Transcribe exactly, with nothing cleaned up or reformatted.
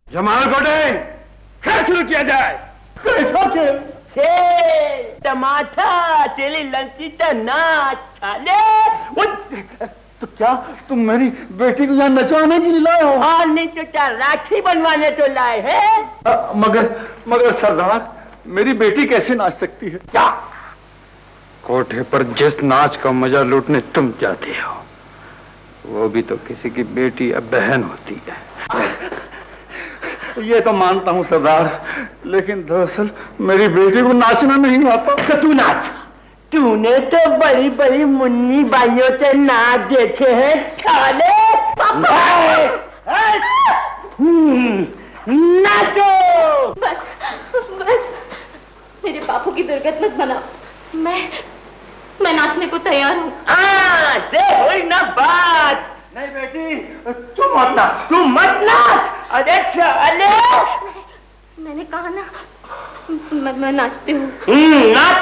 जमाल गोटे खेल शुरू किया जाए। कैसा खेल? खेल टमाटा तेरी लंकी तो नाच चाले। तो क्या तुम मेरी बेटी को यहाँ नचवाने के लिए लाए हो? और नहीं तो क्या राखी बनवाने तो लाए हैं। मगर मगर सरदार, मेरी बेटी कैसे नाच सकती है? क्या कोठे पर जिस नाच का मजा लूटने तुम जाते हो, वो भी तो किसी की बेटी या बहन होती है। ये तो मानता हूँ सरदार, लेकिन दरअसल मेरी बेटी को नाचना नहीं आता। तो तू नाच। तूने तो बड़ी बड़ी मुन्नी बाइयों से नाच देखे हैं छाले। नाचो। बस बस मेरे बापू की दुर्गत मत बनाओ। मैं मैं नाचने को तैयार हूँ। हाँ दे हुई ना बात। नहीं बेटी, तू मत नाच। तू मत नाच। अरे चले। मैंने कहा ना, मैं, मैं नाचती हूँ। नाच